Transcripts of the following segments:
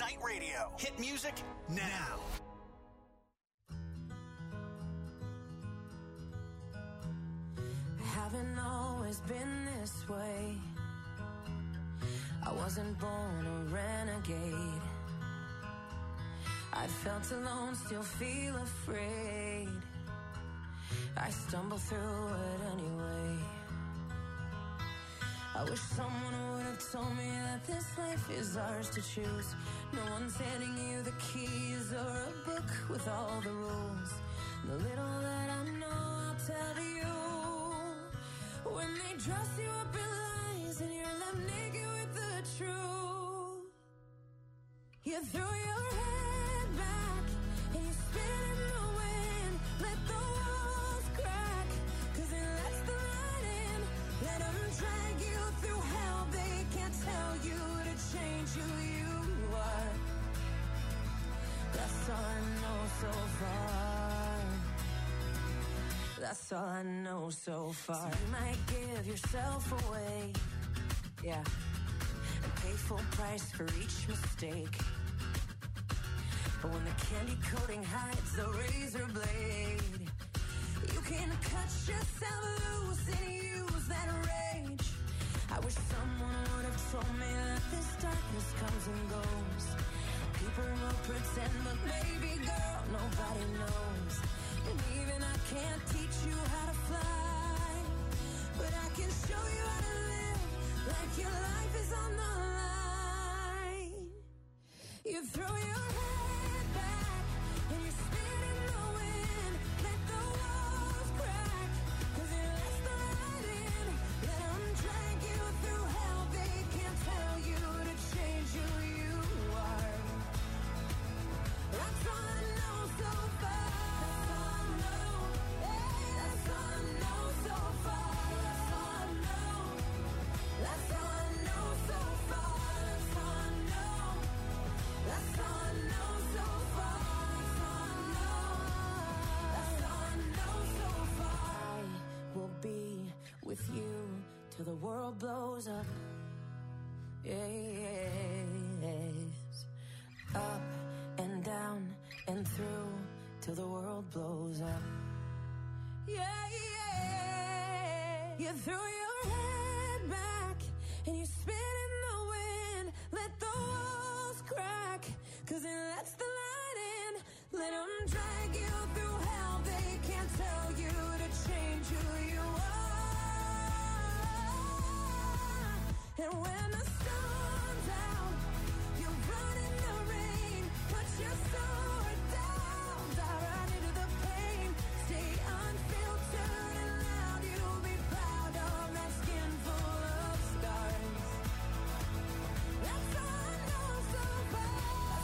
Night Radio. Hit music now. Haven't always been this way. I wasn't born a renegade. I felt alone, still feel afraid. I stumble through it anyway. I wish someone would have told me that this life is ours to choose. No one's handing you the keys or a book with all the rules. The little that I know I'll tell to you. When they dress you up in lies and you're left naked with the truth, you throw your head back and you spin in the wind. Let the walls crack, 'cause it lets the light in. Let them drag you through hell. They can't tell you to change who you are. That's all I know so far. That's all I know so far. So you might give yourself away, yeah, and pay full price for each mistake. But when the candy coating hides the razor blade, you can cut yourself loose and use that rage. I wish someone would have told me that this darkness comes and goes. People will pretend, but maybe, girl, nobody knows. And even I can't teach you how to fly, but I can show you how to live like your life is on the line. You throw your head back and you spin in the wind. Let the walls crack, 'cause it lets the light in. Let them drag you through hell. They can't tell you to change who you are. That's all I know so far. With you till the world blows up. Yes. Up and down and through till the world blows up. Yeah, yeah. You throw your head back and you spin in the wind. Let the walls crack, 'cause it lets the light in. Let them drag you through hell. They can't tell you to change who you are. And when the sun's out, you run in the rain. Put your sword down, dive right into the pain. Stay unfiltered and loud. You'll be proud of that skin full of scars. That's all I know so far.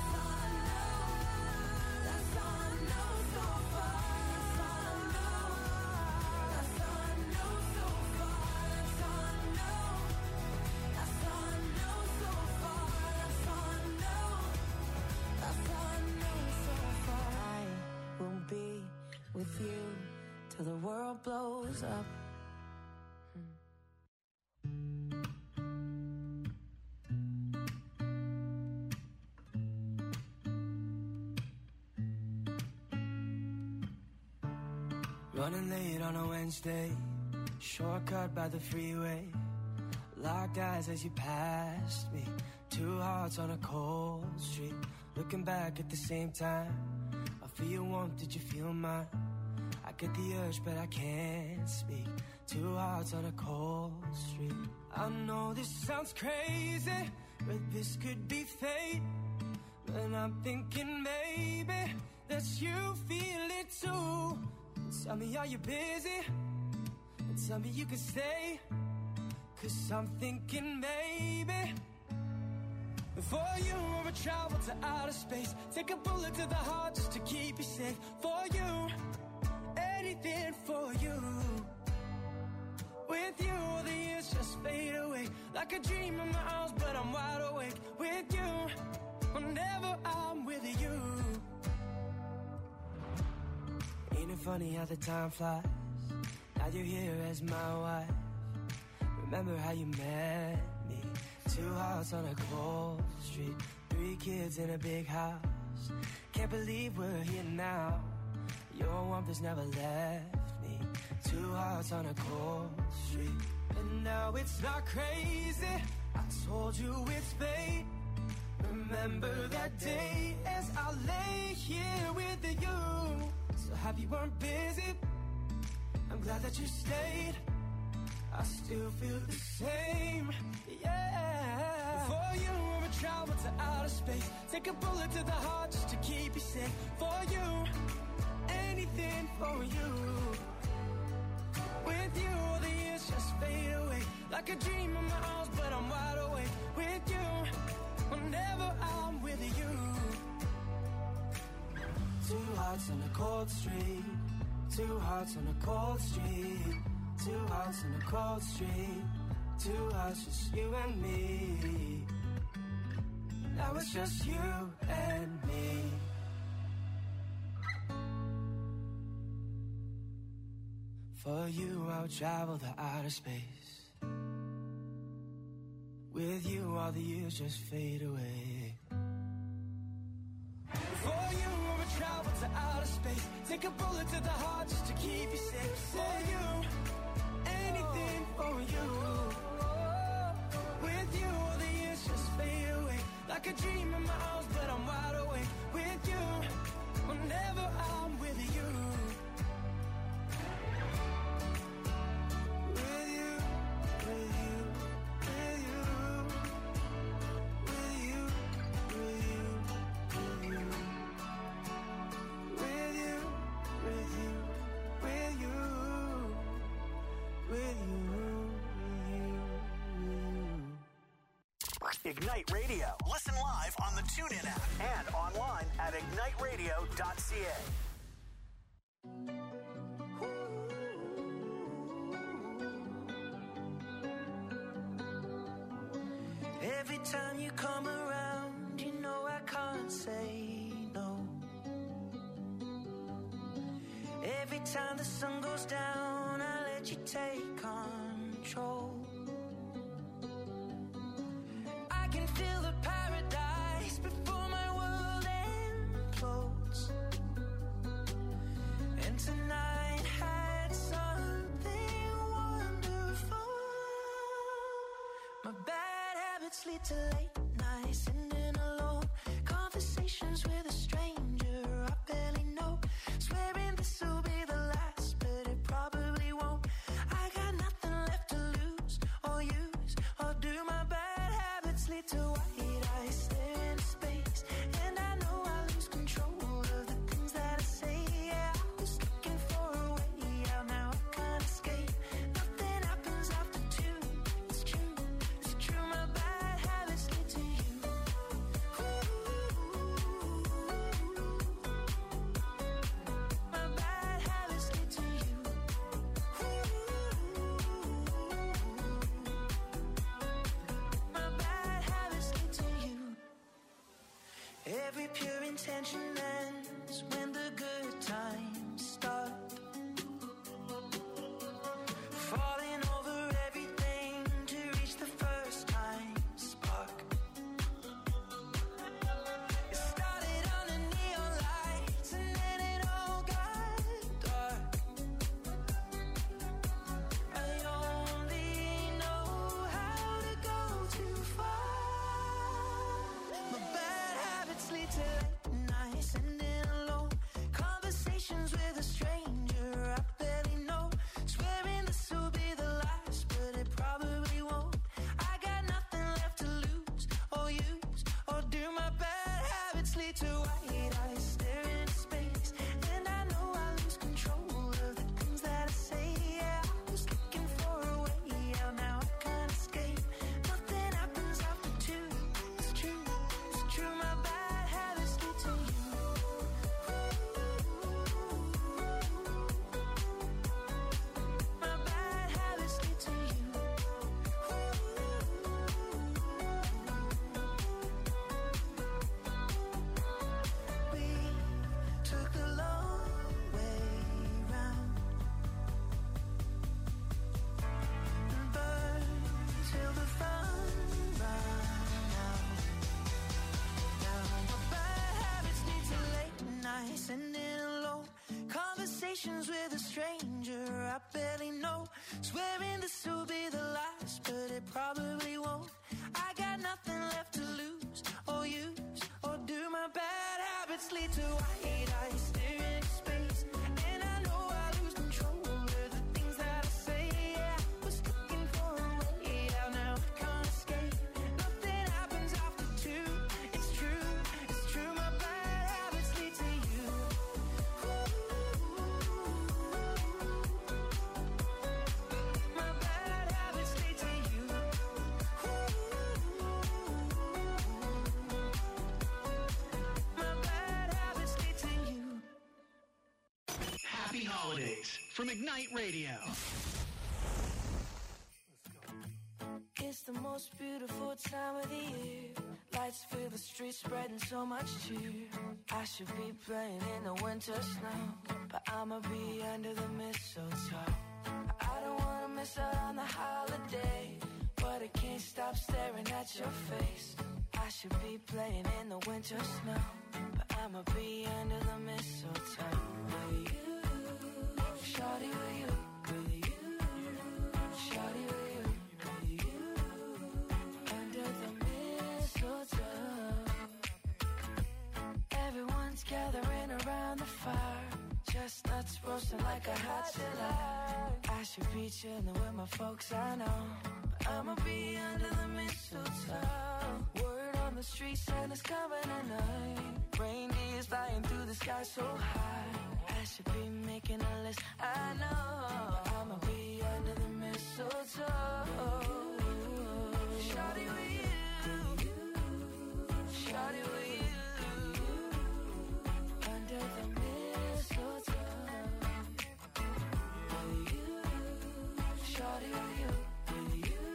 That's all I know so far. That's all I know. That's all I know so far. That's all I know. That's all I know so far. That's all I know. That's all I know so far. I will be with you till the world blows up. Running late on a Wednesday, shortcut by the freeway. Locked eyes as you passed me. Two hearts on a cold street. Looking back at the same time. I feel your warmth, did you feel mine? I get the urge but I can't speak. Two hearts on a cold street. I know this sounds crazy, but this could be fate. And I'm thinking maybe that you feel it too. Tell me, are you busy? And tell me you can stay. 'Cause I'm thinking maybe for you I would travel to outer space. Take a bullet to the heart just to keep you safe. For you, anything for you. With you, the years just fade away. Like a dream in my arms, but I'm wide awake. With you, whenever I'm with you. Ain't it funny how the time flies? Now you're here as my wife. Remember how you met me? Two hearts on a cold street. 3 kids in a big house. Can't believe we're here now. Your warmth has never left me. 2 hearts on a cold street. And now it's not crazy. I told you it's fate. Remember that day as I lay here with you. So happy you weren't busy. I'm glad that you stayed. I still feel the same, yeah. For you, we travel to outer space. Take a bullet to the heart just to keep you safe. For you, anything for you. With you, all the years just fade away. Like a dream in my arms, but I'm wide awake. With you, whenever I'm with you. 2 hearts on a cold street. 2 hearts on a cold street. 2 hearts on a cold street. 2 hearts, just you and me. Now it's just you and me. For you, I'll travel to outer space. With you, all the years just fade away. For you, we'll travel to outer space. Take a bullet to the heart just to keep you safe. For you, anything for you. With you, all the years just fade away. Like a dream in my arms, but I'm wide awake. With you, whenever I'm with you. With you, with you, with you. With you, with you, with you. With you, with you, with you. With you, Ignite Radio. Listen live on the TuneIn app and online at igniteradio.ca. Every time you come around, you know I can't say no. Every time the sun goes down, I let you take control. I can feel the paradise before my world implodes. And tonight had something wonderful. My bad habits lead to late nights, sitting alone. Conversations with a stranger I barely know. Swearing this will be the last, but it probably won't. I got nothing left to lose or use or do. My bad habits lead to white eyes staring into space. And I know I lose control of the things that I say. Yeah, I was looking for a way out, now I can't escape. Nothing happens after 2. It's true, it's true. My bad habits lead to you. My bad habits lead to you. My bad habits lead to you. Every pure intention ends when the good times start. Falling over everything to reach the first time spark. It started under neon lights and then it all got dark. I only know how to go too far. My bad habits lead to late nights, sitting alone. Conversations with a stranger I barely know. Swearing this will be the last, but it probably won't. I got nothing left to lose or use or do. My bad habits lead to white eyes staring into space. And I know I lose control of the things that I say. Yeah, I was looking for a way out, now I can't escape. Nothing happens after 2. It's true, it's true. My bad habits lead to you. My bad habits lead to you. conversations with a stranger I barely know. Swearing this will be the last, but it probably won't. I got nothing left to lose or use, or do my bad habits lead to white eyes staring at space? And I know I lose control of the things that I say. Yeah, I was looking for a way out, now I can't escape. Nothing happens after two. It's true, my bad habits lead to you. My bad habits lead to you. My bad habits lead to you. Happy holidays from Ignite Radio. It's the most beautiful time of the year. Lights fill the streets, spreading so much cheer. I should be playing in the winter snow, but I'ma be under the mistletoe. I don't wanna miss out on the holiday, but I can't stop staring at your face. I should be playing in the winter snow, but I'ma be under the mistletoe. With you, shawty, with you, with you, shawty, with you, with you, under the mistletoe. Everyone's gathering around the fire, chestnuts roasting like a hot July. I should be chilling with my folks, I know, but I'ma be under the mistletoe. Word on the street, Santa's coming tonight. Reindeer's flying through the sky so high. I should be making a list, I know, but I'ma be under the mistletoe. Shawty with you, shawty with you, under the mistletoe. With you, shawty with you, with you,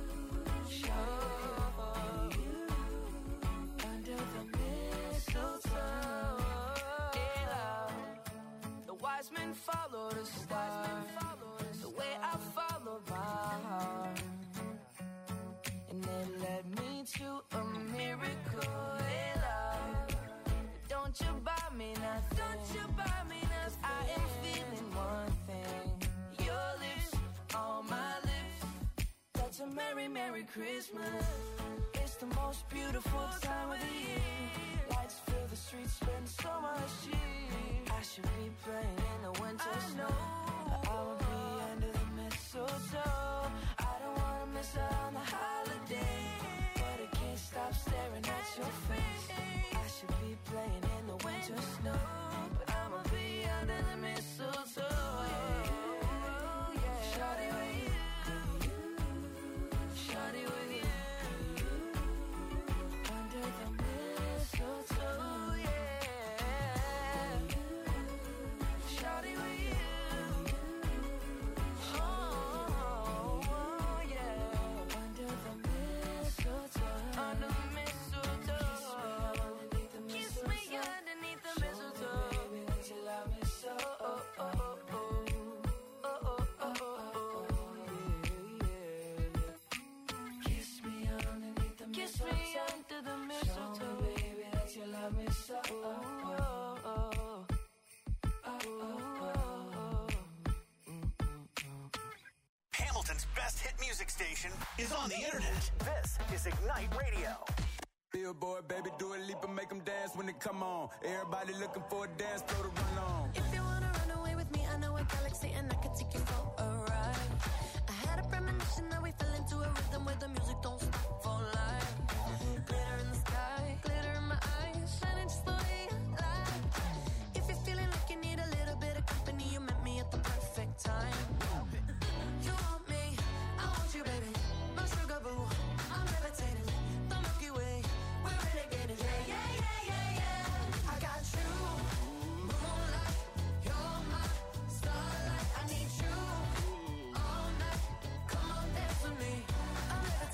shawty with you, under the mistletoe. Yeah, the wise men followed a star, the way I follow my heart, and it led me to a miracle. Hey, love, don't you buy me nothing, don't you buy me nothing, 'cause I am feeling one thing, your lips on my lips. That's a merry, merry Christmas. It's the most beautiful time of the year. Lights fill the streets, spend so much cheer. I should be playing in the winter snow, but I'ma be under the mistletoe. I don't wanna miss out on the holiday, but I can't stop staring at your face. I should be playing in the winter snow, but I'ma be under the mistletoe. Shawty with you, shawty with you, under the mistletoe, yeah. Shawty with you, oh, yeah, under the mistletoe, under the mistletoe. Kiss me underneath the mistletoe, baby, that you love me so. Oh, oh, oh, oh. Oh, oh, oh, oh, yeah. Kiss me underneath the mistletoe. Kiss me under the mistletoe. Show me, baby, that you love me so. Oh, oh, oh, oh, oh. Hamilton's best hit music station is on the internet. This is Ignite Radio. Billboard, baby, do a leap and make them dance when they come on. Everybody looking for a dance floor to run on. If you wanna run away with me, I know a galaxy and I can take you for a ride. I had a premonition that we fell into a rhythm where the music don't stop for life. Glitter in the sky, glitter in my eyes, shining just the way I like. If you're feeling like you need a little bit of company, you met me at the perfect time. You want me, I want you, baby. My sugar boo, I'm levitating. The Milky Way, we're renegading. Yeah, yeah, yeah, yeah, yeah. I got you, moonlight. You're my starlight. I need you all night. Come on, dance with me. I'm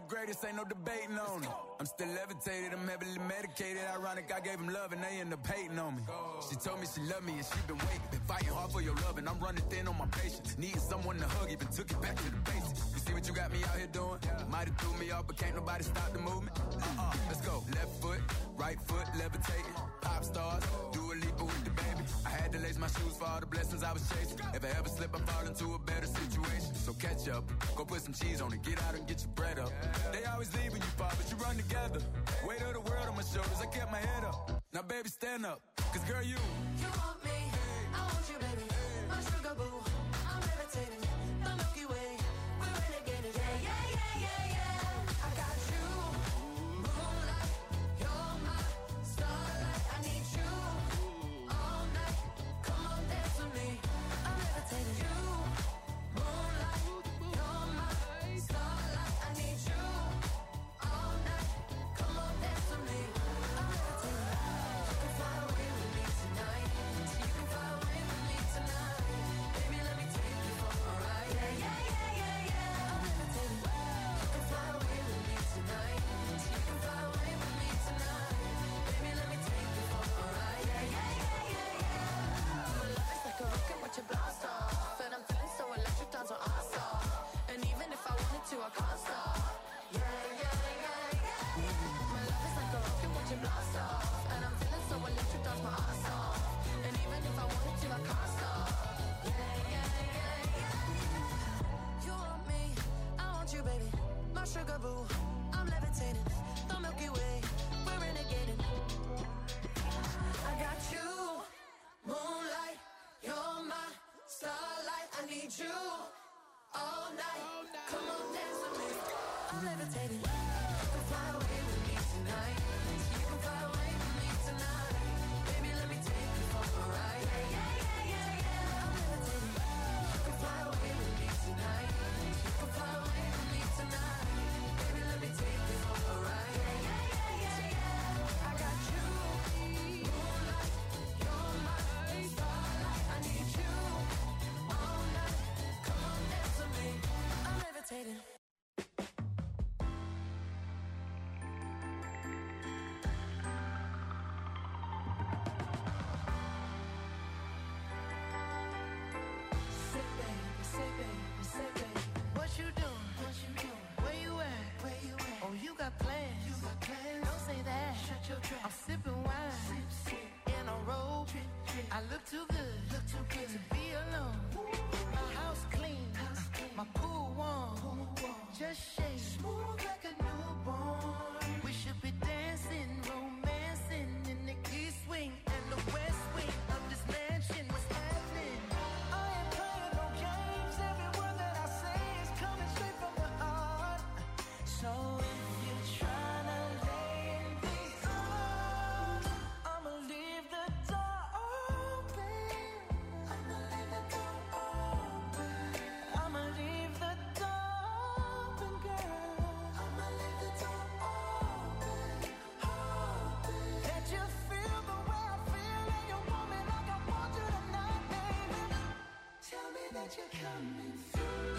greatest, ain't no debating on it. I'm still levitated, I'm heavily medicated. Ironic, I gave him love and they end up hating on me. She told me she loved me and she been waiting. Been fighting hard for your love and I'm running thin on my patience. Needing someone to hug, even took it back to the basics. You see what you got me out here doing? Might have threw me off, but can't nobody stop the movement. Let's go. Left foot, right foot, levitating. Pop stars, do a leap with the baby. I had to lace my shoes for all the blessings I was chasing. If I ever slip, I fall into a better situation. So catch up, go put some cheese on it, get out and get your bread up. They always leaving you far, but you run together. Weight of the world on my shoulders, I kept my head up. Now baby, stand up, cause girl, you want me, I want you, baby. My sugar boo, I'm levitating. The Milky Way, we're renegading. Yeah, yeah, yeah, yeah, yeah. I got you, moonlight. You're my starlight. I need you all night. Come on, dance with me. I'm levitating. You, moonlight. You're my starlight. I need you all night. Come on, dance with me. I'm levitating. You can fly away with me tonight. You can fly away with me tonight. Baby, let me take you for a ride. Yeah, yeah, yeah, yeah, yeah. I'm levitating. You can fly away with me tonight. You can fly away with me tonight. Baby, let me take you for a ride. Yeah, yeah, yeah, yeah, yeah. My love is like a rocket, watch it blast off. And I'm feeling so electric, dance on our off. And even if I wanted to, I can't stop. Yeah, yeah, yeah, yeah. My love is like a rocket, watch it blast off. And I'm feeling so electric, dance my ass off. And even if I wanted to, I can't stop. Yeah, yeah, yeah, yeah. You want me, I want you, baby. My sugar boo, I'm levitating. The Milky Way, we're renegading. I got you, moonlight. You're my starlight. I need you all night. Come on, dance with me. I'm levitating. You can fly away with me tonight. You can fly away with me tonight. Baby, let me take you for a ride. Yeah, yeah, yeah, yeah, yeah. I'm levitating. You can fly away with me tonight. You can fly away with me tonight. Baby, let me take you for a ride. Yeah, yeah, yeah, yeah, yeah. I got you, moonlight. You're my starlight. I need you all night. Come on, dance with me. I'm levitating. Say baby, what you doing? Where you at? Oh, you got plans. Don't say that. Shut your trap. I'm sipping wine in a robe. I look too good to be alone. My house clean, my pool warm. Just shake smooth like a newborn. We should be dancing, romancing in the east wing and the west wing of this mansion. What's happening? I ain't playing no games. Every word that I say is coming straight from the heart. So if you're trying to lay in these arms, I'ma leave the door open. I'ma leave the door open. I'ma leave the door open, girl. I'ma leave the door open. That you feel the way I feel and you want me like I want you tonight, baby. Tell me that you're coming through.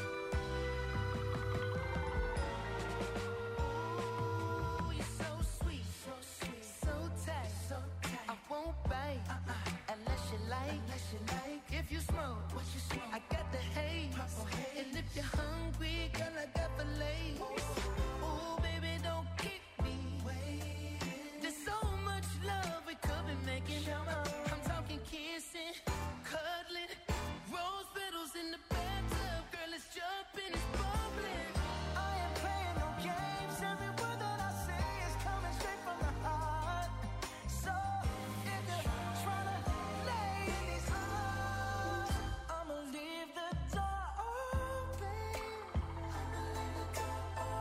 Ooh, you're so sweet, so tight. I won't bite unless you like. If you smoke, I got the haze. And if you're hungry, girl, I got fillets. Ooh, baby, don't keep me waiting. There's so much love we could be making. I'm talking kissing, cuddling, rose petals in the bathtub. Girl, it's jumping, it's bubbling. I ain't playing no games. Every word that I say is coming straight from the heart. So if you're trying to lay in these arms, I'ma leave the door open. I'ma leave the door open.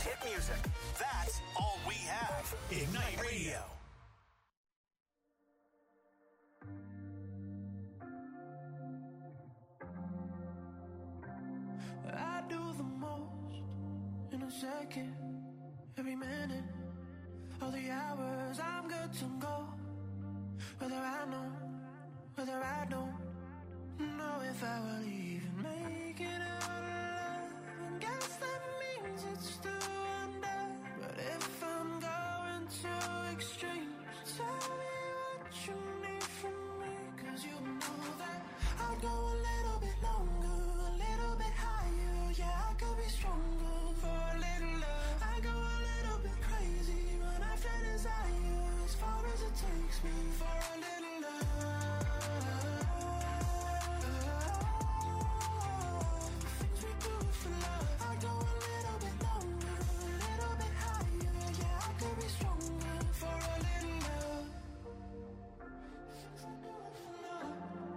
hit music. That's all we have. Ignite Radio. I do the most in a second, every minute, all the hours. I'm good to go, whether I know, whether I don't know if I will even make it out alive. And guess that means it's still under. But if I'm going to extremes, tell me what you need from me, 'cause you know that I'll go a little bit longer, a little bit higher. Yeah, I could be stronger for a little love. I go a little bit crazy when I feel desire, as far as it takes me for a little love. Things we do for love. I go a little bit longer, a little bit higher. Yeah, I could be stronger for a little love. Things we do for love.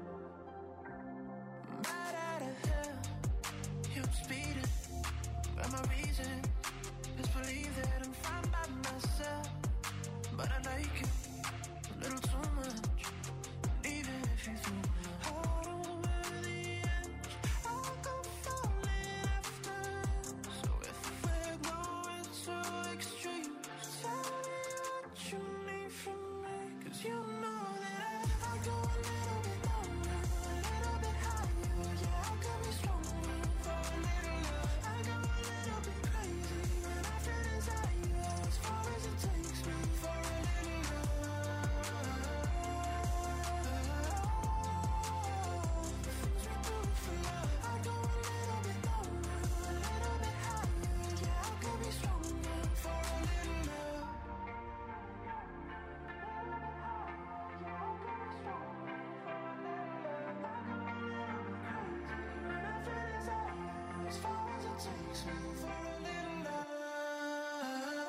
Right out of hell, yeah, I'm speeding. But my reason is believe that I'm fine by myself. But I like it a little too much. And even if you threw my heart over the edge, I'll go falling after. So if we're going to extremes, tell me what you need from me, 'cause you know that I go a little bit longer, a little bit higher. Yeah, I could be stronger for a little love. I go a little bit crazy when I feel desire, as far as it takes me for a little love. Things we do for love. I go a little bit longer, a little bit higher. Yeah, I could be stronger for a little love. As far as it takes me for a little love.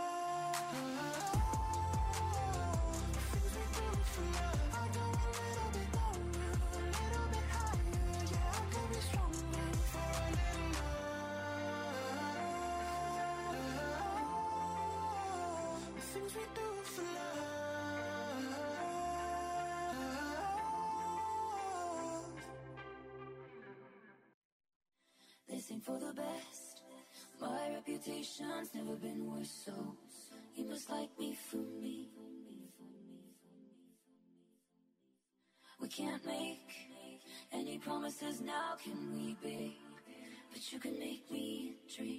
Things we do for love. I go a little bit longer, a little bit higher. Yeah, I could be stronger for a little love. The things we do for love. They sing for the best. My reputation's never been worse, so you must like me for me. We can't make any promises now, can we, babe? But you can make me dream.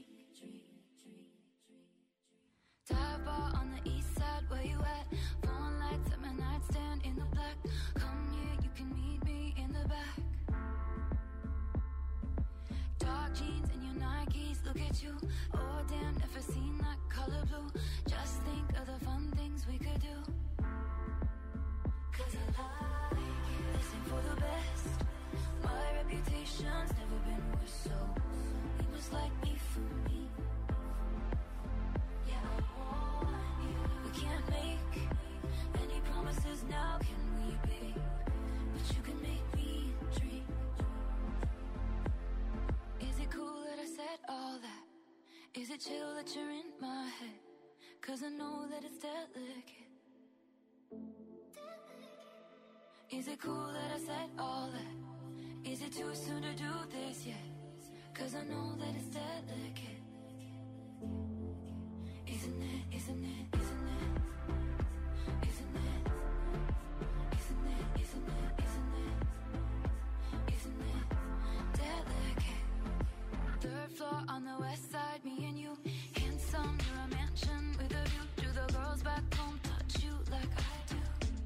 Dive bar on the east side, where you at? Phone lights at my nightstand in the black. Come here, you can meet me in the back. Dark jeans and your Nikes, look at you. Oh damn, never seen that color blue. Just think of the fun things we could do. 'Cause I like it. Listen for the best. My reputation's never been worse, so you must like me for me. Yeah, I want you. We can't make any promises now, can we, babe? But you can make me dream. Is it cool that I said all that? Is it chill that you're in my head? 'Cause I know that it's delicate. Is it cool that I said all that? Is it too soon to do this yet? 'Cause I know that it's delicate. Isn't it, isn't it, isn't it? Isn't it? Isn't it, isn't it, isn't it? Isn't it delicate? Third floor on the west side, me and you. Handsome, you're a mansion with a view. Do the girls back home touch you like I do?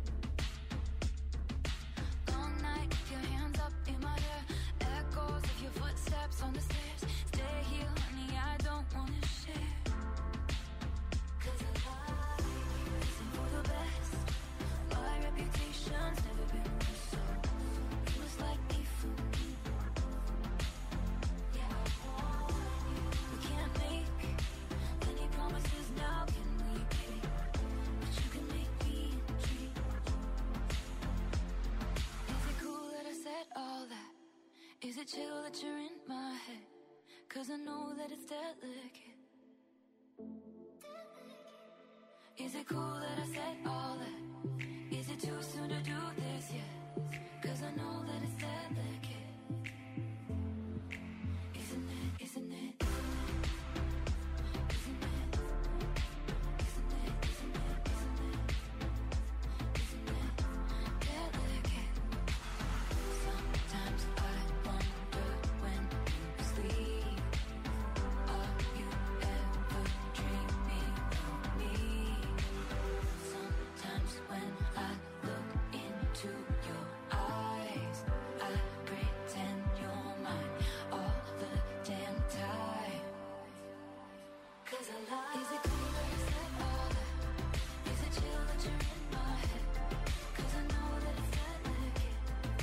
Long night, your hands up in my hair. Echoes of your footsteps on the stairs. Stay here, honey, I don't wanna share. 'Cause I like you. Listen for the best. My reputation's never been worse, so you must like me for me. Yeah, I want you. We can't make any promises now, can we, babe? But you can make me dream. Is it cool that I said all that? Is it chill that you're in my head? 'Cause I know that it's delicate. Is it cool that I said all that? Is it too soon to do this yet? 'Cause I know that it's delicate. Isn't it, isn't it, isn't it? Isn't it? Isn't it, isn't it, isn't it? Isn't it delicate? Sometimes I wonder when you sleep, are you ever dreaming of me? Sometimes when I look into your eyes, I pretend you're mine all the damn time. 'Cause I love. Is it cool that I said all that? Is it chill that you're in my head? 'Cause I know that it's delicate.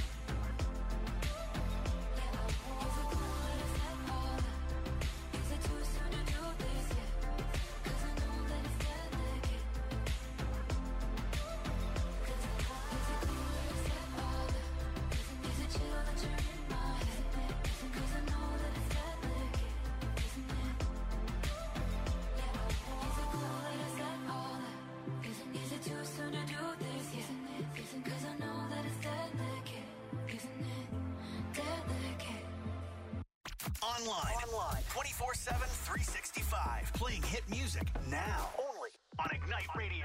Yeah, is it cool that I said all that? Is it too soon to do this yet? 'Cause I know that it's delicate. 'Cause I love. Is it cool that I said all that? Is it chill that you're in my head? 'Cause I know that it's delicate. Isn't it? Yeah, is it cool that I said all that? Is it too soon to do this yet? 'Cause I know that it's delicate. Isn't it delicate? Online 24/7, 365. Playing hit music now. Only on Ignite Radio.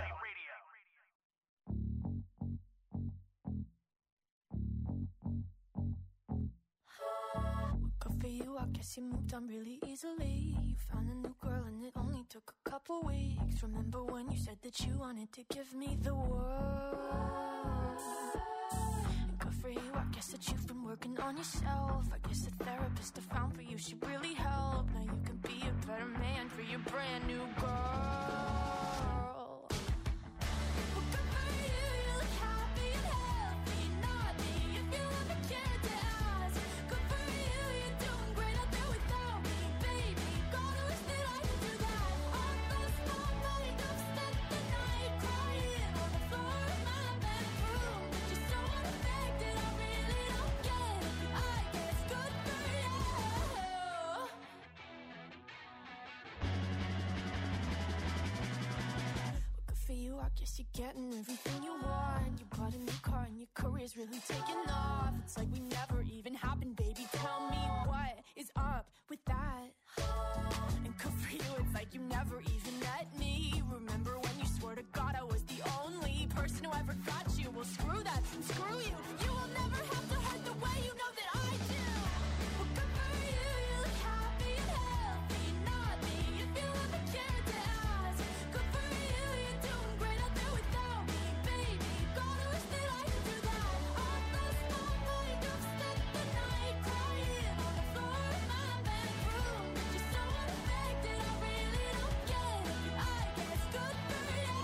Good for you, I guess you moved on really easily. You found a new girl and it only took a couple weeks. Remember when you said that you wanted to give me the world? And good for you, I guess that you've been working on yourself. I guess the therapist I found for you should really help. Now you can be a better man for your brand new girl. Well, good for you, you look happy and healthy. Not me, if you ever cared to ask. Good for you, you're doing great out there without me, baby. God, I wish that I could do that. I lost my mind, I've spent the night crying on the floor of my bedroom. But you're so unaffected, I really don't get it. I guess good for you. Well, good for you, I guess you're getting everything you want. You bought a new car and your career's really taking off. It's like we never even happened, baby. Tell me what is up with that? And good for you, it's like you never even met me. Remember when you swore to God I was the only person who ever got you? Well, screw that and screw you. You will never have to hurt the way you know that I do. Well, good for you, you look happy and healthy. Not me, if you ever cared to ask. Good for you, you're doing great out there without me, baby. God, I wish that I could do that. I lost my mind, I've spent the night crying on the floor of my bedroom. But you're so unaffected, I really don't get it. I guess good for you.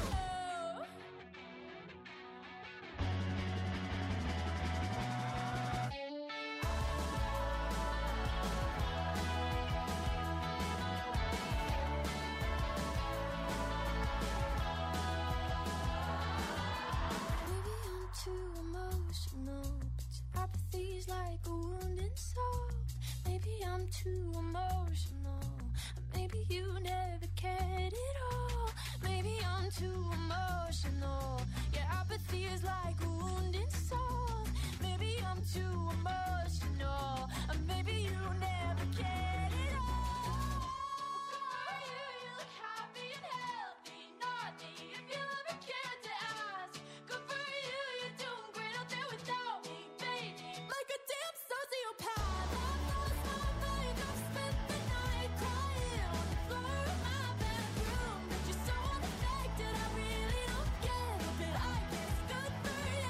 Maybe I'm too emotional, but your apathy's like a wounded soul. Maybe I'm too emotional, or maybe you never cared at all. Maybe I'm too emotional, your apathy is like a wounded soul. Maybe I'm too emotional, or maybe you never cared at all. Good for you, you look happy and healthy. Not me, if you ever cared to ask. Good for you, you're doing great out there without me, baby. Like a damn sociopath. I've lost my mind, I've spent the night crying on the floor of my bedroom. But you're so unaffected, I really don't get it. But I guess good for you.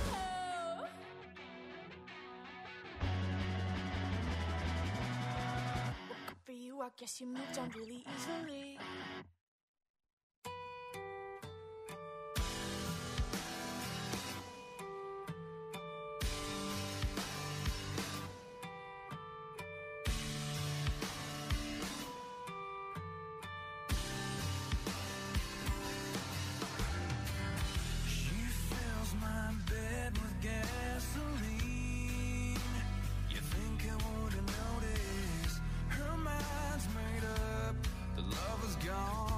Well, good for you, I guess you moved on really easily. She fills my bed with gasoline. You think I wouldn't notice? Her mind's made up, the love is gone.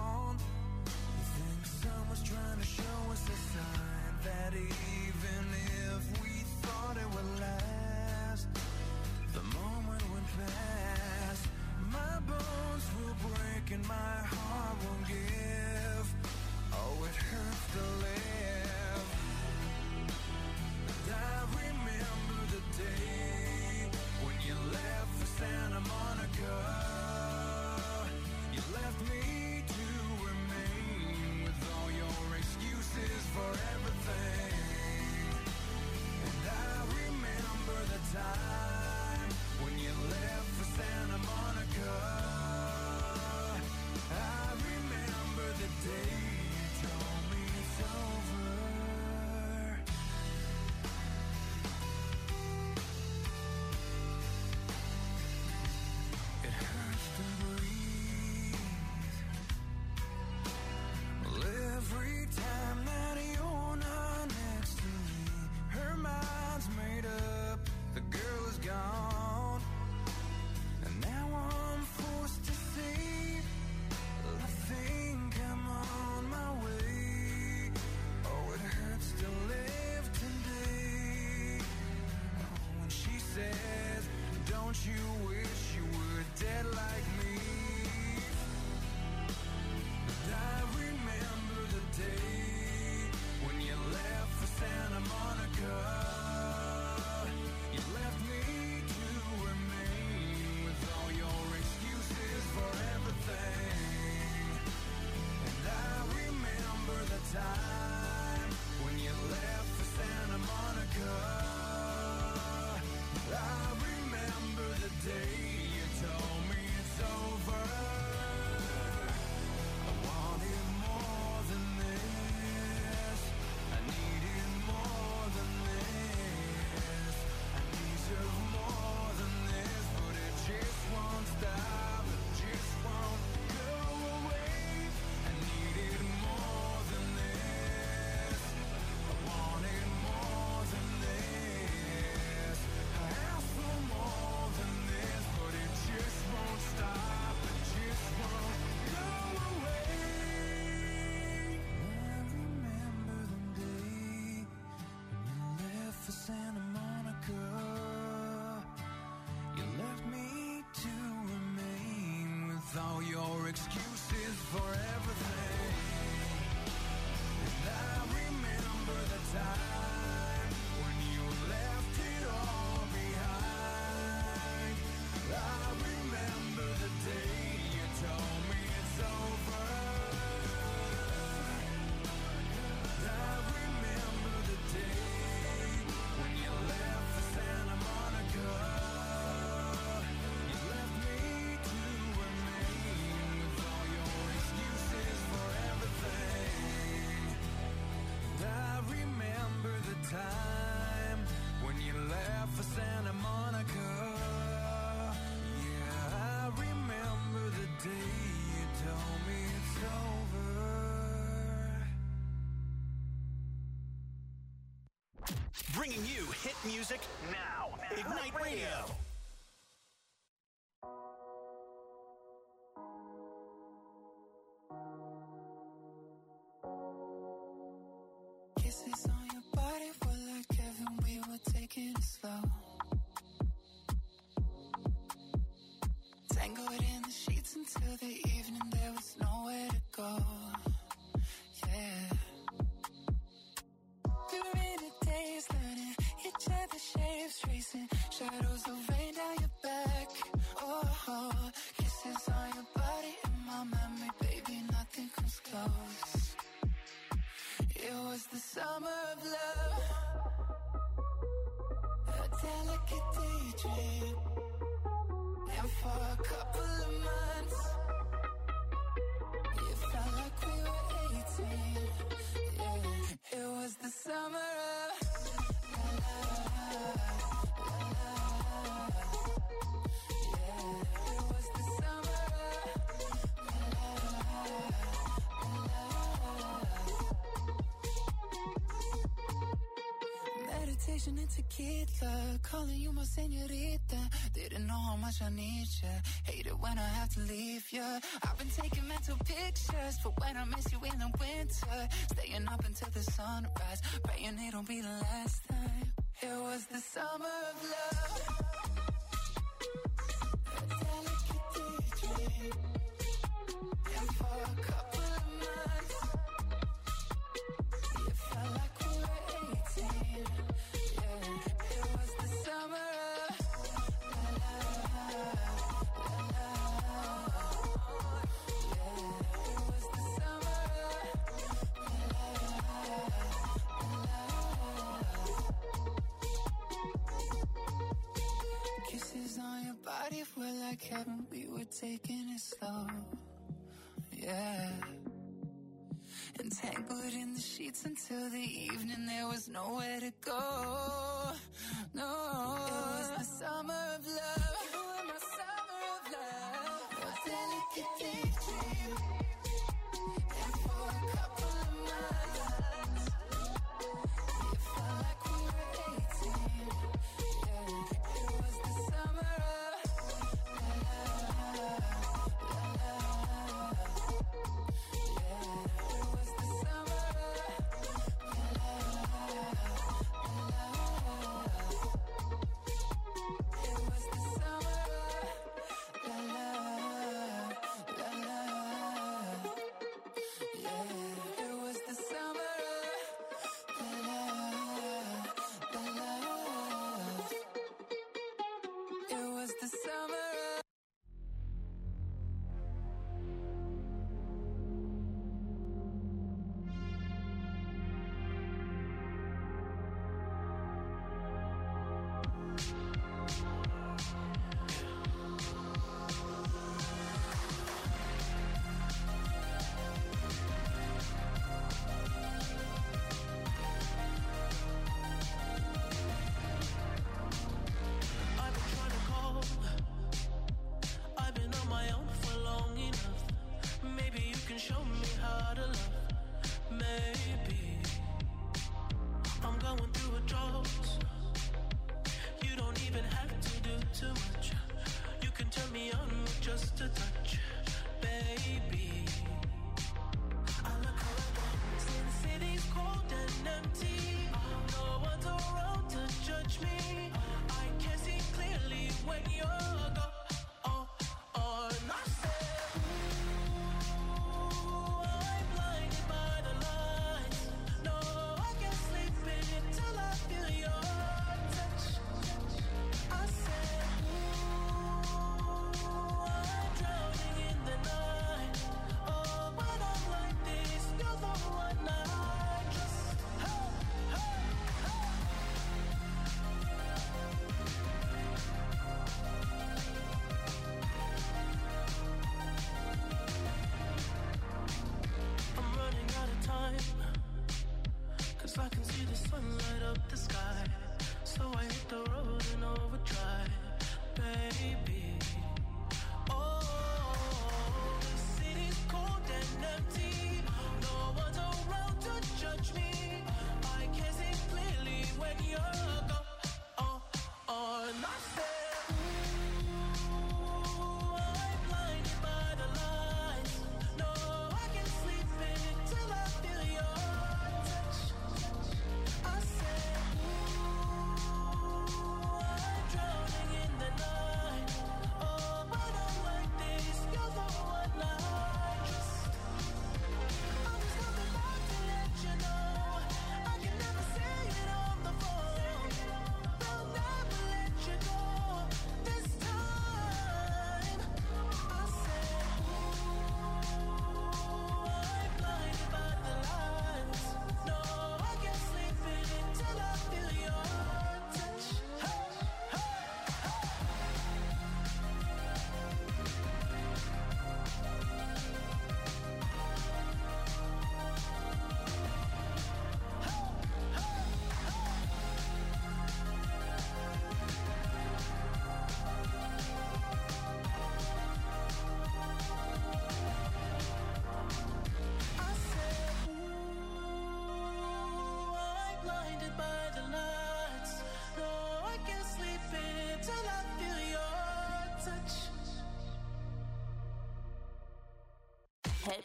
you wish you were dead like me. But I remember the day when you left for Santa Monica. You left me to remain with all your excuses for everything. And I remember the time when you left for Santa Monica. I remember the day you told me it's over. I wanted more than this. I needed more than this. I deserve more than this, but it just won't stop. It just won't go away. I needed more than this. I wanted more than this. I asked for more than this, but it just won't stop. It just won't go away. I remember the day when you left for Santa Monica. You left me to remain with all your excuses for everything. And I remember the time when you left it all behind. I remember the day you told me it's over. I remember the day when you left for Santa Monica. You left me to remain with all your excuses for everything. And I remember the time when you left for Santa Monica. Yeah, I remember the day you told me it's over. Bringing you hit music now. Ignite Radio. Kisses on your body were like heaven, we were taking it slow. Tangled in the sheets until the evening, there was nowhere to go. Yeah. We were in a daze, learning each other's shapes, tracing shadows of rain down your back. Oh, kisses on your body in my memory, baby, nothing comes close. It was the summer of love, a delicate daydream. And for a couple of months, it felt like we were 18. Yeah, it was the summer of la la la la. Yeah, it was the summer of la la la. Meditation and tequila, calling you my señorita. Didn't know how much I need ya. Hate it when I have to leave ya. I've been taking mental pictures for when I miss you in the winter. Staying up until the sunrise, praying it'll be the last time. It was the summer of love, a delicate daydream. And for a couple of months, it felt like we were 18. Yeah, it was the summer of kisses on your body were like heaven, we were taking it slow. Yeah. Entangled in the sheets until the evening, there was nowhere to go. No, it was the summer of love. You were my summer of love, a delicate daydream. And for a couple of months, it felt like we were 18. Yeah, it was the summer of la la la la. Yeah, it was the summer of la la la la.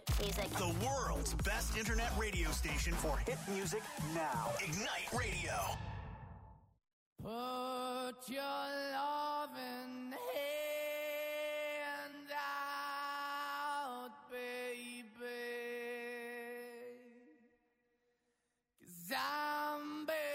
music. The world's best internet radio station for hit music now. Ignite Radio. Put your loving hand out, baby, 'cause I'm begging.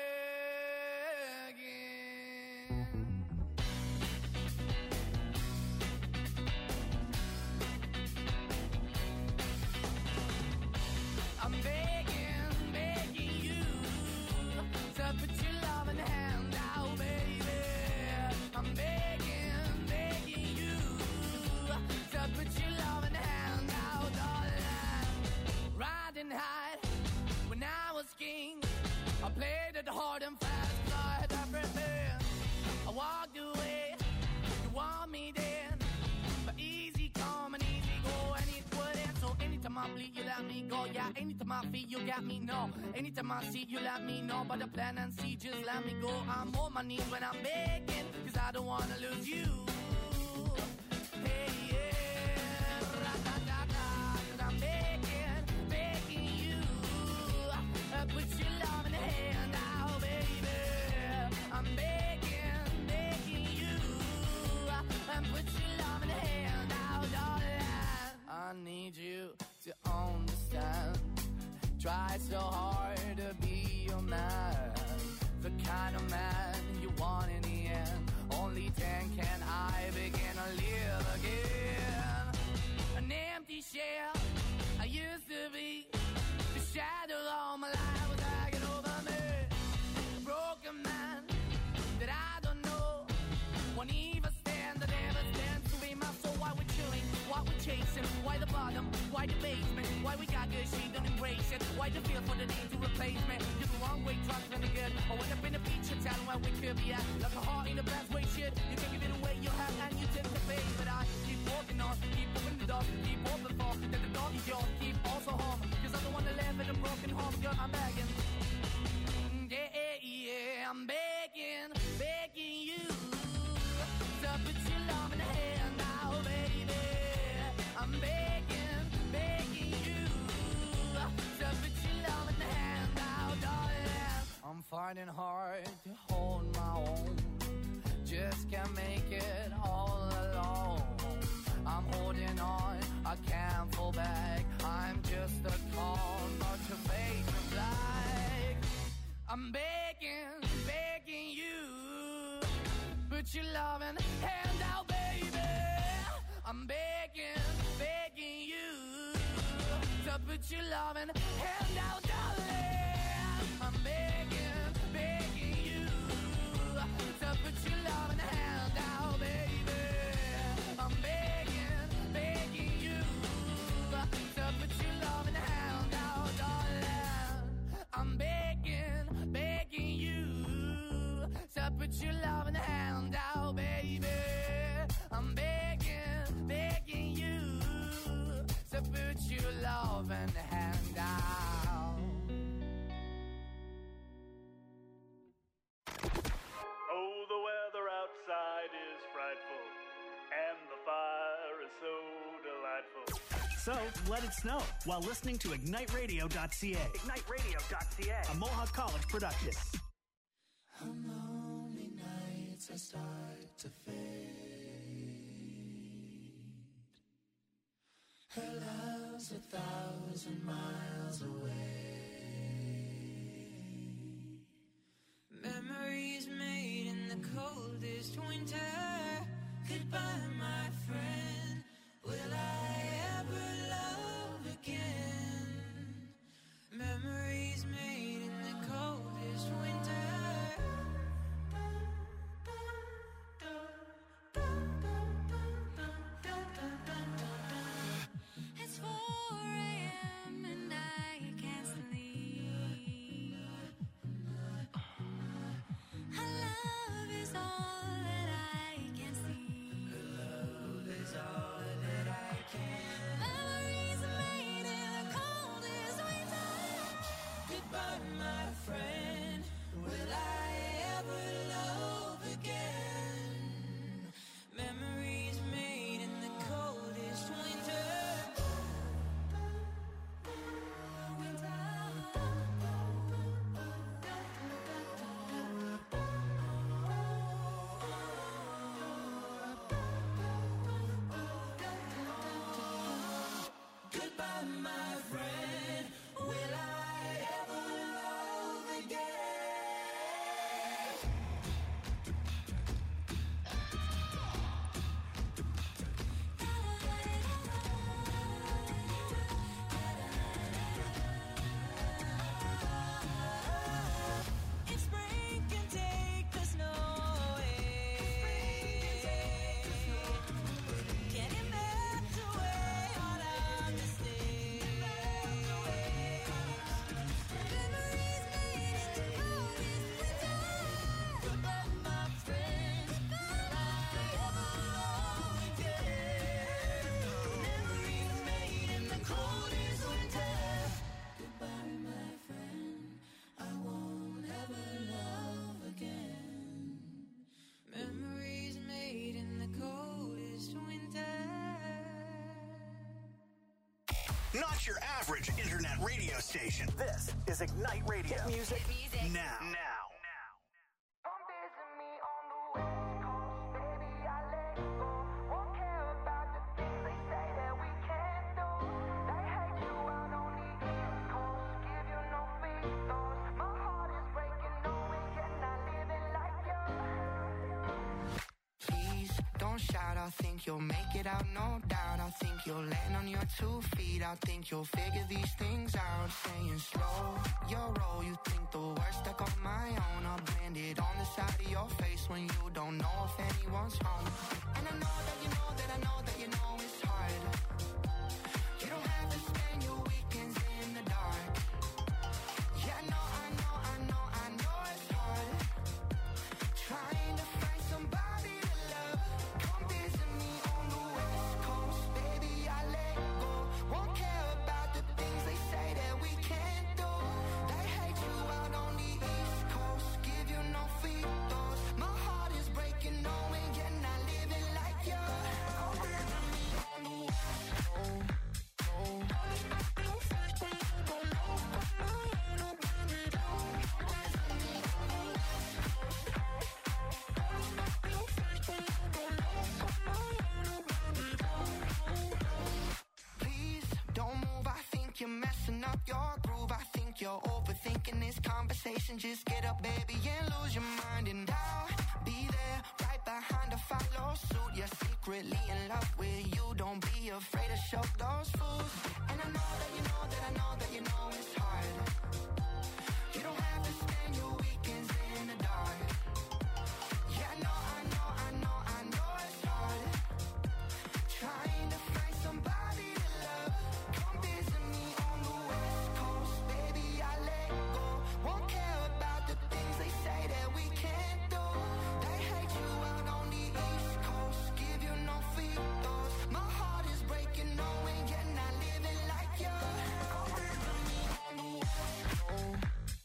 I'm begging, begging you to put your loving hand out, baby. I'm begging, begging you to put your loving hand out, darling. Riding high when I was king, I played it hard and fast, I had everything. I walked away, you want me then, but easy come and easy go, and it wouldn't. So anytime I bleed, you let me go. Yeah, anytime I feel, you got me, no. Anytime I see, you let me know. But the plan and see, just let me go. I'm on my knees when I'm begging, 'cause I don't wanna lose you. Hey, yeah, ra-da-da-da, 'cause I'm begging, begging you. Put your love in the hand out, baby. I'm begging, begging you. Put your love in the hand out, darling. I need you to understand. Try so hard to be your man, the kind of man you want in the end. Only then can I begin to live again. An empty shell I used to be, the shadow all my life was hanging over me. A broken man that I don't know, won't even stand, that never stands to be my soul. Why we're chilling, why we're chasing, why the bottom, why the basement, why we got good, she don't embrace it, why the feel for the need to replace me. You're the wrong way, trying to be good. I went up in the feature, telling where we could be at, like a heart in the best way, shit. You can give it away, you have, and you take the bait. But I keep walking on, keep opening the door, keep open for, that the door is yours, keep also home, 'cause I'm the one that live in a broken home, girl, I'm begging. Yeah, yeah, I'm begging, begging you to put your love in the hand now, baby. I'm begging, begging you to put your love in the hand now, darling. I'm fighting hard to hold my own, just can't make it all alone. I'm holding on, I can't fall back. I'm just a call, motivation black. I'm begging, begging you, put your loving hand out, baby. I'm begging, begging you to put your loving hand out, darling. I'm begging, begging you to put your loving hand out, baby. I'm begging, begging you to put your loving hand out, darling. I'm begging, begging you to put your loving hand out, baby. I'm begging, begging you to put your loving hand out. Oh, the weather outside is frightful, and the fire is so delightful. So, let it snow while listening to IgniteRadio.ca. IgniteRadio.ca. A Mohawk College production. On lonely nights I start to fade. Her love's 1,000 miles away. Memories made in the coldest winter. Goodbye, my friend. Will I ever love again? Memories made in the coldest winter. It's 4 a.m. and I can't sleep. Our love is all that I not your average internet radio station. This is Ignite Radio. Hit music now. Shout, I think you'll make it out, no doubt. I think you'll land on your 2 feet. I think you'll figure these things out. Saying slow, your roll. You think the worst, stuck on my own. I'll blend it on the side of your face when you don't know if anyone's home. And I know that you know that I know that you know it's hard. You don't have to spend your weekends in the dark. Yeah, no, I know it's hard. Trying to find somebody to love. Come visit me on the West Coast, baby, I let go. Won't care about the things they say that we can't do. They hate you out on the East Coast, give you no free throws. My heart is breaking, knowing you're not living like you. Come visit me on the West Coast. You're messing up your groove. I think you're overthinking this conversation. Just get up, baby, and lose your mind. And I'll be there right behind to follow suit. You're secretly in love with you. Don't be afraid to show those fools. And I know that you know that I know that you know it's hard. You don't have to spend your weekends in the dark. Yeah, I know it's hard. Trying to find somebody to love. Come visit me on the West Coast, baby, I let go. Won't care about the things they say that we can't do. They hate you out on the East Coast, give you no free throws. My heart is breaking, knowing you're not living like you. Come visit me on the West Coast.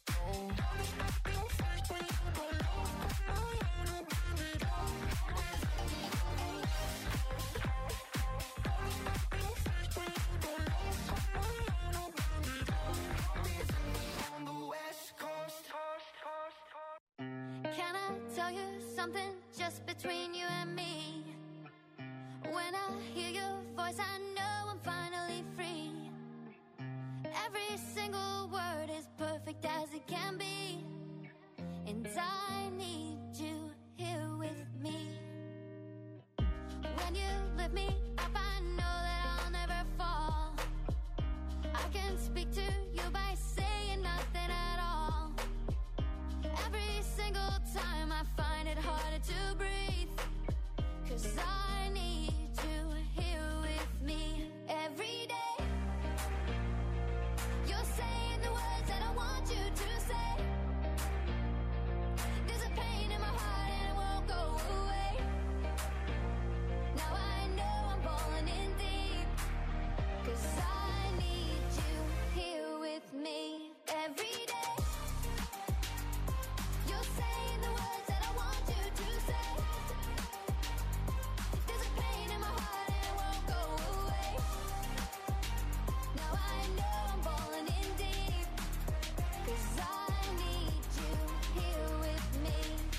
Can I tell you something just between you and me? When I hear your voice, I know I'm finally free. Every single word is perfect as it can be. And I need you here with me. When you lift me up, I know that I'll never fall. I can speak to you by saying nothing at all. Every single time I find it harder to breathe, 'cause I need you here with me every day. You're saying the words that I want you to say. There's a pain in my heart and it won't go away. Now I know I'm falling in deep, 'cause I need you here with me every day. You're saying the words that I want you to say. There's a pain in my heart and it won't go away. Now I know I'm falling in deep, 'cause I need you here with me.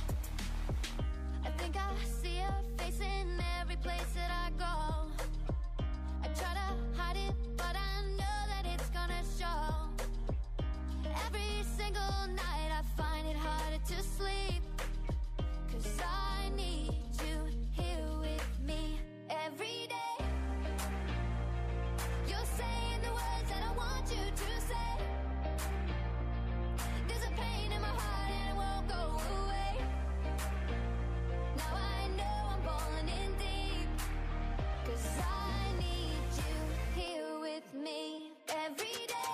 I think I see your face in every place that I go. I try to hide it, but I know that it's gonna show. Every single night I find it harder to sleep, 'cause I need you here with me every day. You're saying the words that I want you to say. There's a pain in my heart and it won't go away. Now I know I'm falling in deep, 'cause I need you here with me every day.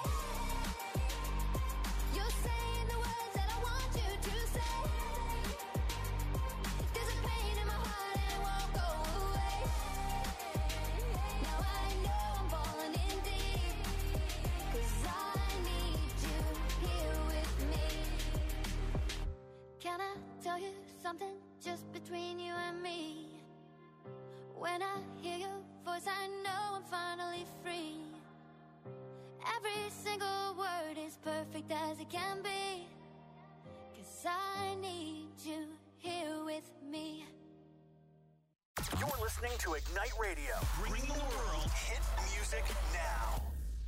You're saying the words that I want you to say. There's a pain in my heart and it won't go away. Now I know I'm falling in deep, 'cause I need you here with me. Can I tell you something just between you and me? When I hear your voice, I know I'm finally free. Every single word is perfect as it can be. 'Cause I need you here with me. You're listening to Ignite Radio, bringing the world hit music now.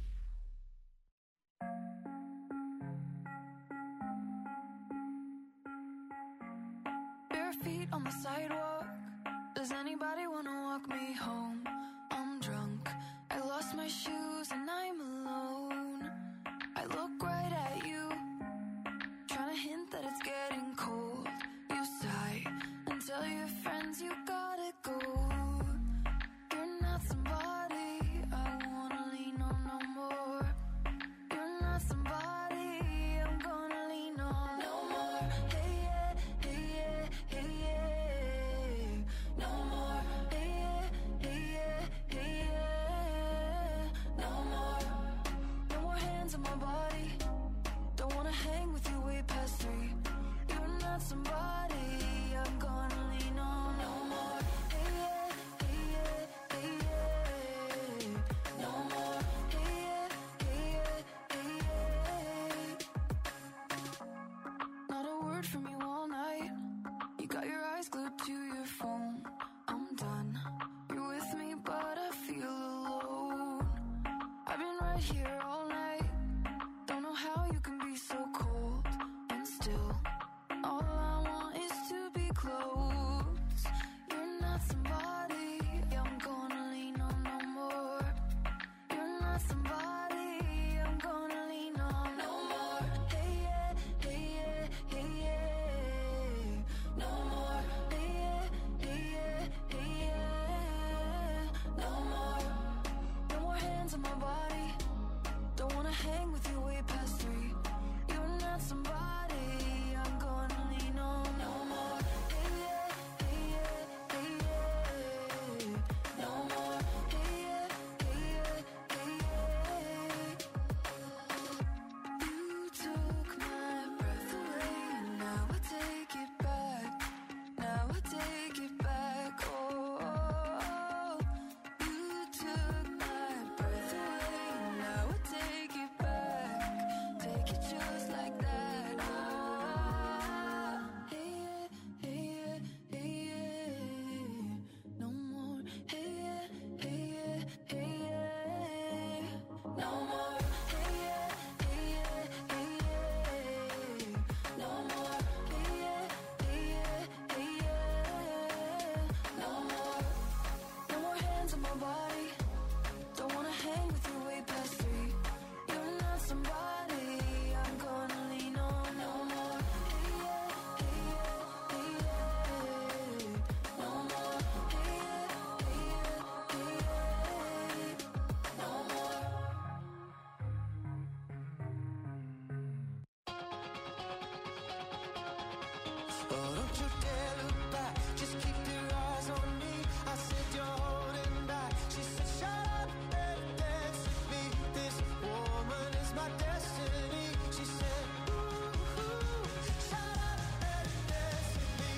Bare feet on the sidewalk. Does anybody want to walk me home? I'm drunk. I lost my shoes and I'm alone. I look right at you, trying to hint that it's getting cold. You sigh and tell your friends you gotta go. You're not somebody I wanna lean on no more. You're not somebody I'm gonna lean on no more. Hey yeah, hey yeah, hey yeah. No more. Hey yeah, hey yeah, hey yeah. No more. No more hands on my body. Don't wanna hang with you way past 3. You're not somebody I'm gonna lean on no more. Hey yeah, hey yeah, hey yeah. No more. Hey yeah, hey yeah, hey yeah. Not a word from you all night. You got your eyes glued to your phone. I'm done. You're with me, but I feel alone. I've been right here all night. Don't know how you can be so cold and still. All I want is to be close. You're not somebody I'm gonna lean on no more. You're not somebody I'm gonna lean on no more. Hey yeah, hey yeah, hey yeah. No more. Hey yeah, hey yeah, hey yeah. No more. No more hands on my body. Don't wanna hang with you way past 3. You're not somebody I'm gonna lean on no more. Hey yeah, hey yeah, hey yeah. No more. Hey yeah, hey yeah, hey yeah. You took my breath away and now I take it back. Now I take it back. Oh, you took my breath away and now I take it back. Take it just like that. Ah, hey yeah, hey yeah, hey yeah. No more. Hey yeah, hey yeah, hey yeah. No more. Hey yeah, hey yeah, hey yeah. No more. Hey yeah, hey yeah, hey yeah. No more. No more hands on my body. Don't wanna hang with you way past 3. You're not somebody I'm gonna lean on no more. Hey yeah, hey yeah, hey yeah. No more. Hey yeah, hey yeah, hey yeah. No more. Oh, don't you dare look back, just keep your eyes on me. I said you're holding back. She said shut up and dance with me. This woman is my destiny. She said ooh, shut up and dance with me.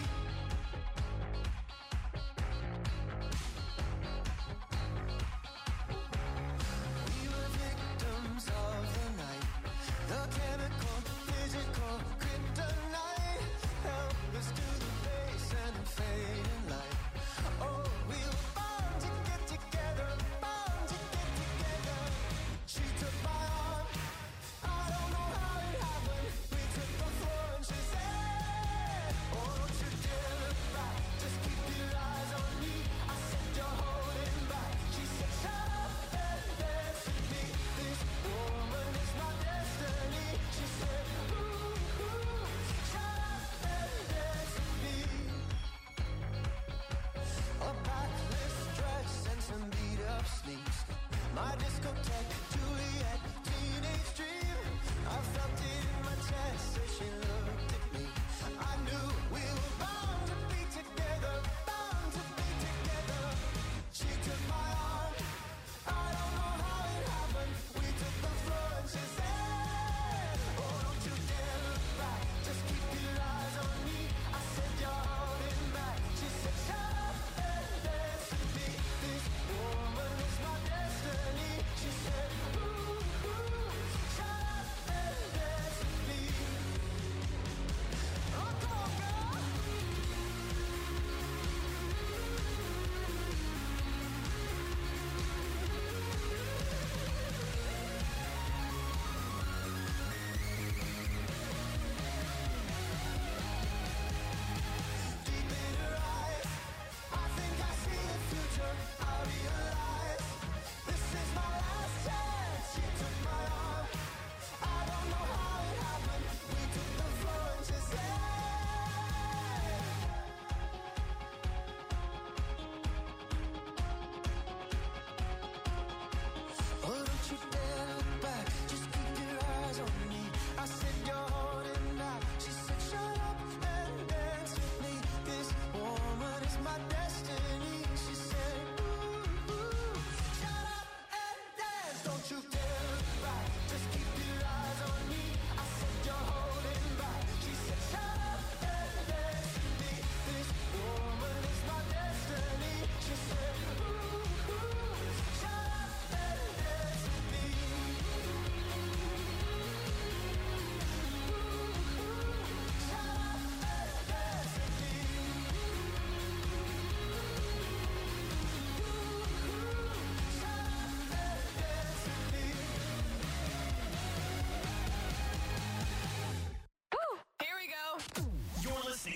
We were victims of the night. The chemical, physical, kryptonite. Help us to the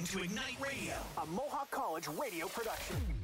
to Ignite Radio, a Mohawk College radio production.